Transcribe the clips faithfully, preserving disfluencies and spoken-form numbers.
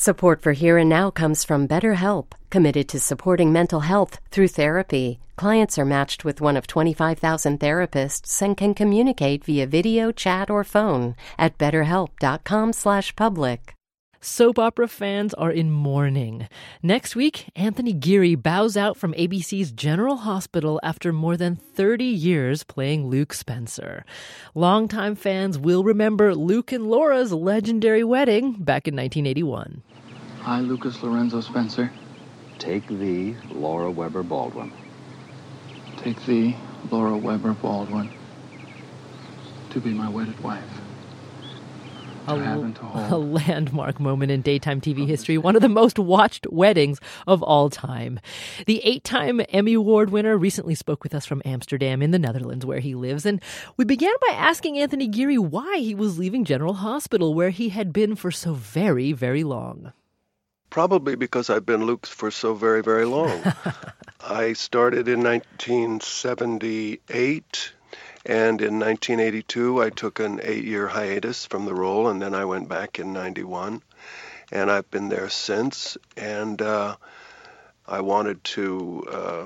Support for Here and Now comes from BetterHelp, committed to supporting mental health through therapy. Clients are matched with one of twenty-five thousand therapists and can communicate via video, chat, or phone at betterhelp.com slash public. Soap opera fans are in mourning. Next week, Anthony Geary bows out from A B C's General Hospital after more than thirty years playing Luke Spencer. Longtime fans will remember Luke and Laura's legendary wedding back in nineteen eighty-one. I, Lucas Lorenzo Spencer, take thee, Laura Weber Baldwin. Take thee, Laura Weber Baldwin, to be my wedded wife. A, a landmark moment in daytime T V history, one of the most watched weddings of all time. The eight-time Emmy Award winner recently spoke with us from Amsterdam in the Netherlands, where he lives, and we began by asking Anthony Geary why he was leaving General Hospital, where he had been for so very, very long. Probably because I've been Luke for so very, very long. I started in nineteen seventy-eight. And in nineteen eighty-two, I took an eight-year hiatus from the role, and then I went back in ninety-one. And I've been there since, and uh, I wanted to uh,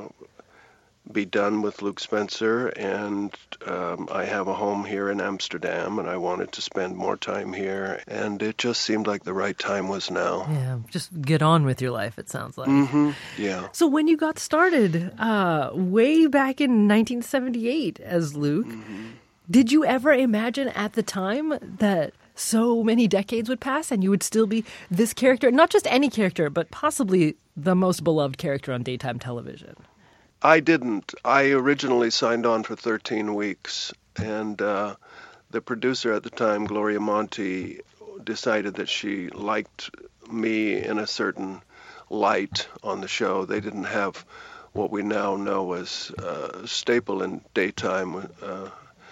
be done with Luke Spencer, and um, I have a home here in Amsterdam, and I wanted to spend more time here, and it just seemed like the right time was now. Yeah, just get on with your life, it sounds like. Mm-hmm, yeah. So when you got started, uh, way back in nineteen seventy-eight as Luke, mm-hmm. did you ever imagine at the time that so many decades would pass and you would still be this character, not just any character, but possibly the most beloved character on daytime television? I didn't. I originally signed on for thirteen weeks, and uh, the producer at the time, Gloria Monty, decided that she liked me in a certain light on the show. They didn't have what we now know as uh, staple in daytime uh,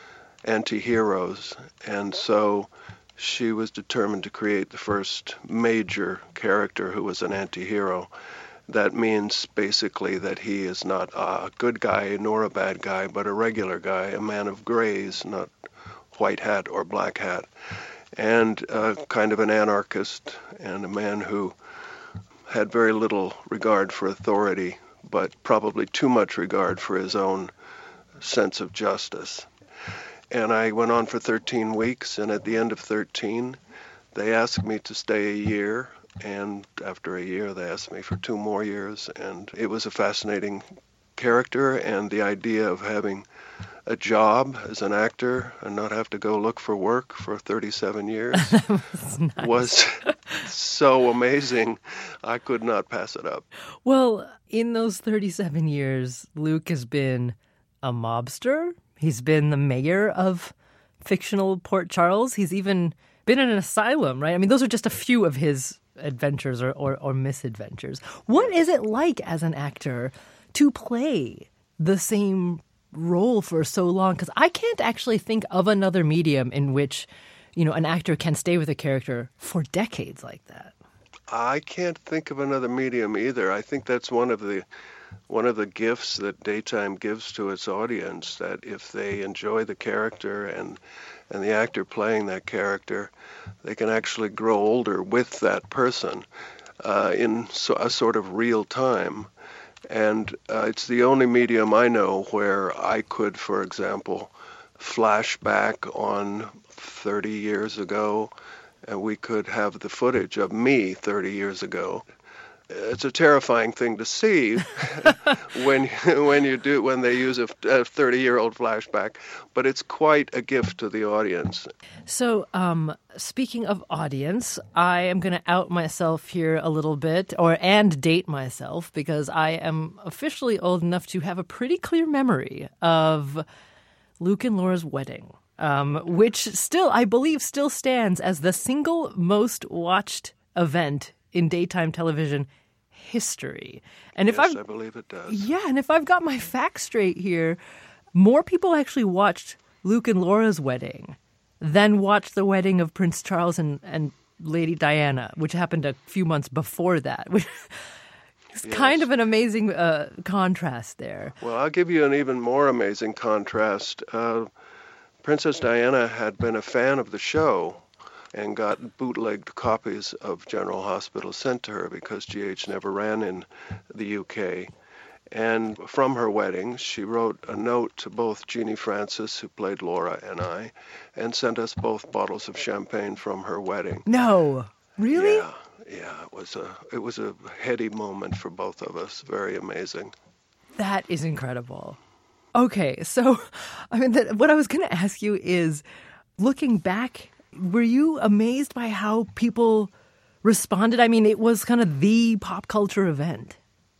anti-heroes, and so she was determined to create the first major character who was an anti-hero. That means basically that he is not a good guy nor a bad guy, but a regular guy, a man of grays, not white hat or black hat, and uh, kind of an anarchist and a man who had very little regard for authority, but probably too much regard for his own sense of justice. And I went on for thirteen weeks, and at the end of thirteen, they asked me to stay a year. And after a year, they asked me for two more years, and it was a fascinating character, and the idea of having a job as an actor and not have to go look for work for thirty-seven years was, nice. was so amazing. I could not pass it up. Well, in those thirty-seven years, Luke has been a mobster. He's been the mayor of fictional Port Charles. He's even been in an asylum, right? I mean, those are just a few of his adventures or, or, or misadventures. What is it like as an actor to play the same role for so long? Because I can't actually think of another medium in which, you know, an actor can stay with a character for decades like that. I can't think of another medium either. I think that's one of the one of the gifts that daytime gives to its audience, that if they enjoy the character and and the actor playing that character, they can actually grow older with that person uh, in so, a sort of real time. And uh, it's the only medium I know where I could, for example, flash back on thirty years ago, and we could have the footage of me thirty years ago. It's a terrifying thing to see when when you do when they use a thirty-year-old flashback, but it's quite a gift to the audience. So, um, speaking of audience, I am going to out myself here a little bit, or and date myself, because I am officially old enough to have a pretty clear memory of Luke and Laura's wedding, um, which still, I believe, still stands as the single most watched event in daytime television history. And if yes, I've, I believe it does. Yeah, and if I've got my facts straight here, more people actually watched Luke and Laura's wedding than watched the wedding of Prince Charles and, and Lady Diana, which happened a few months before that. It's yes. kind of an amazing uh, contrast there. Well, I'll give you an even more amazing contrast. Uh, Princess Diana had been a fan of the show and got bootlegged copies of General Hospital sent to her because G H never ran in the U K. And from her wedding, she wrote a note to both Jeannie Francis, who played Laura, and I, and sent us both bottles of champagne from her wedding. No, really? Yeah, yeah. It was a it was a heady moment for both of us. Very amazing. That is incredible. Okay, so I mean, that, what I was going to ask you is, looking back, were you amazed by how people responded? I mean, it was kind of the pop culture event.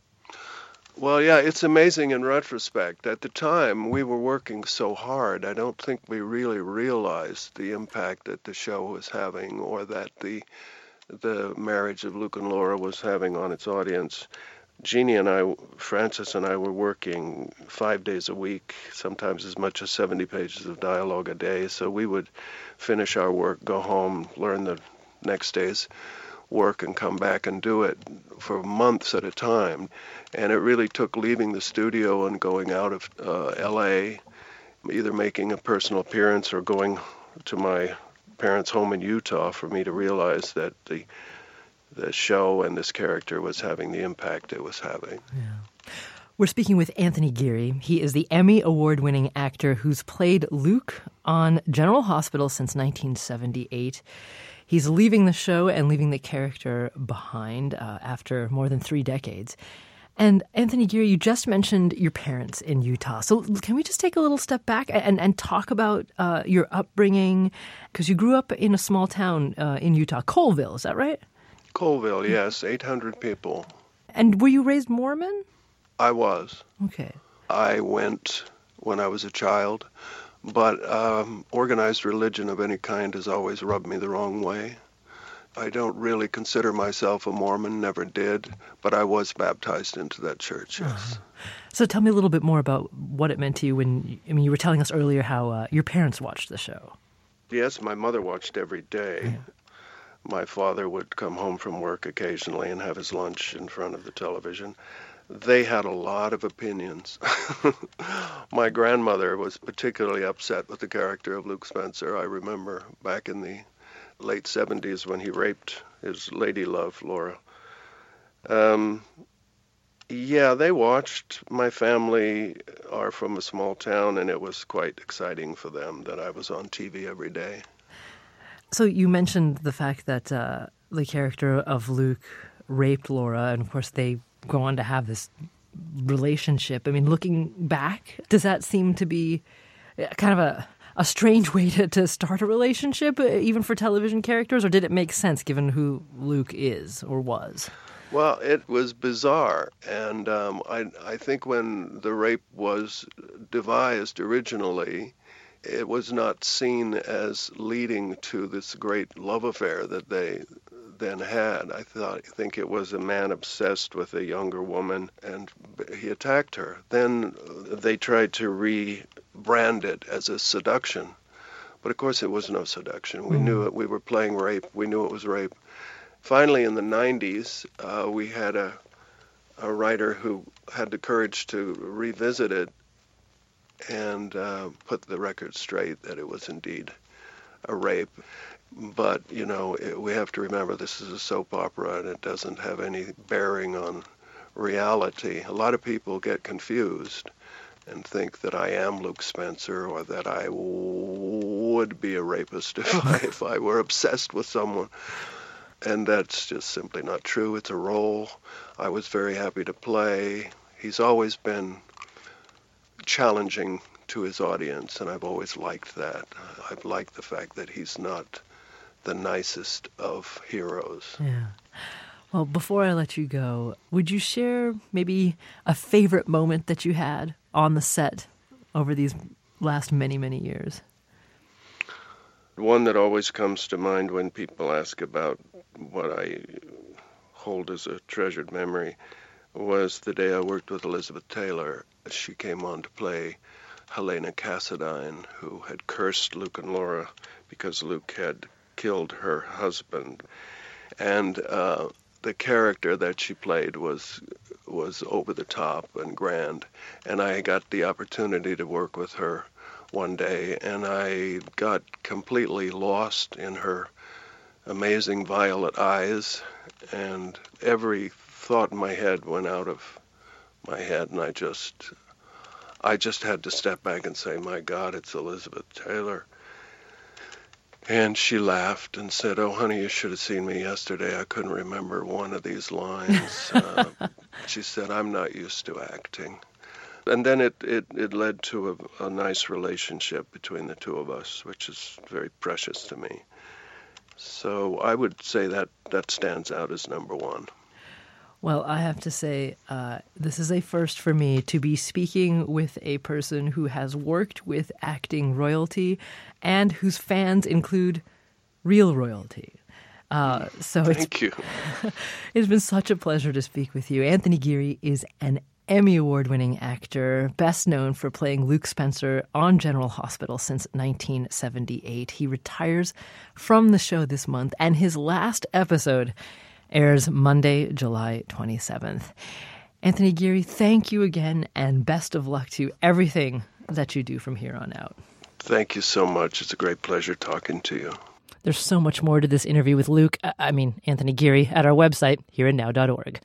Well, yeah, it's amazing in retrospect. At the time, we were working so hard, I don't think we really realized the impact that the show was having, or that the the marriage of Luke and Laura was having on its audience. Jeannie and I, Frances and I, were working five days a week, sometimes as much as seventy pages of dialogue a day. So we would finish our work, go home, learn the next day's work, and come back and do it for months at a time. And it really took leaving the studio and going out of uh, L A, either making a personal appearance or going to my parents' home in Utah, for me to realize that the the show and this character was having the impact it was having. Yeah. We're speaking with Anthony Geary. He is the Emmy Award-winning actor who's played Luke on General Hospital since nineteen seventy-eight. He's leaving the show and leaving the character behind uh, after more than three decades. And Anthony Geary, you just mentioned your parents in Utah. So can we just take a little step back and, and talk about uh, your upbringing? Because you grew up in a small town uh, in Utah, Colville, is that right? Colville, yes, eight hundred people. And were you raised Mormon? I was. Okay. I went when I was a child, but um, organized religion of any kind has always rubbed me the wrong way. I don't really consider myself a Mormon, never did, but I was baptized into that church, yes. Uh-huh. So tell me a little bit more about what it meant to you when, I mean, you were telling us earlier how uh, your parents watched the show. Yes, my mother watched every day. Yeah. My father would come home from work occasionally and have his lunch in front of the television. They had a lot of opinions. My grandmother was particularly upset with the character of Luke Spencer. I remember back in the late seventies when he raped his lady love, Laura. Um, yeah, they watched. My family are from a small town, and it was quite exciting for them that I was on T V every day. So you mentioned the fact that uh, the character of Luke raped Laura, and of course they go on to have this relationship. I mean, looking back, does that seem to be kind of a, a strange way to, to start a relationship, even for television characters, or did it make sense given who Luke is or was? Well, it was bizarre, and um, I, I think when the rape was devised originally, it was not seen as leading to this great love affair that they then had. I thought, I think it was a man obsessed with a younger woman, and he attacked her. Then they tried to rebrand it as a seduction, but of course it was no seduction. We mm. knew it. We were playing rape. We knew it was rape. Finally, in the nineties, uh, we had a a writer who had the courage to revisit it and uh, put the record straight that it was indeed a rape. But, you know, it, we have to remember this is a soap opera and it doesn't have any bearing on reality. A lot of people get confused and think that I am Luke Spencer or that I w- would be a rapist if I, if I were obsessed with someone. And that's just simply not true. It's a role I was very happy to play. He's always been challenging to his audience, and I've always liked that. I've liked the fact that he's not the nicest of heroes. Yeah. Well, before I let you go, would you share maybe a favorite moment that you had on the set over these last many, many years? One that always comes to mind when people ask about what I hold as a treasured memory was the day I worked with Elizabeth Taylor. She came on to play Helena Cassadine, who had cursed Luke and Laura because Luke had killed her husband. And uh, the character that she played was was over the top and grand. And I got the opportunity to work with her one day, and I got completely lost in her amazing violet eyes, and every thought in my head went out of my head, and I just, I just had to step back and say, my God, it's Elizabeth Taylor. And she laughed and said, oh, honey, you should have seen me yesterday. I couldn't remember one of these lines. uh, she said, I'm not used to acting. And then it, it, it led to a, a nice relationship between the two of us, which is very precious to me. So I would say that that stands out as number one. Well, I have to say, uh, this is a first for me to be speaking with a person who has worked with acting royalty and whose fans include real royalty. Uh, so Thank it's, you. It's been such a pleasure to speak with you. Anthony Geary is an Emmy Award-winning actor, best known for playing Luke Spencer on General Hospital since nineteen seventy-eight. He retires from the show this month, and his last episode airs Monday, July twenty-seventh. Anthony Geary, thank you again, and best of luck to everything that you do from here on out. Thank you so much. It's a great pleasure talking to you. There's so much more to this interview with Luke, I mean, Anthony Geary, at our website, here and now dot org.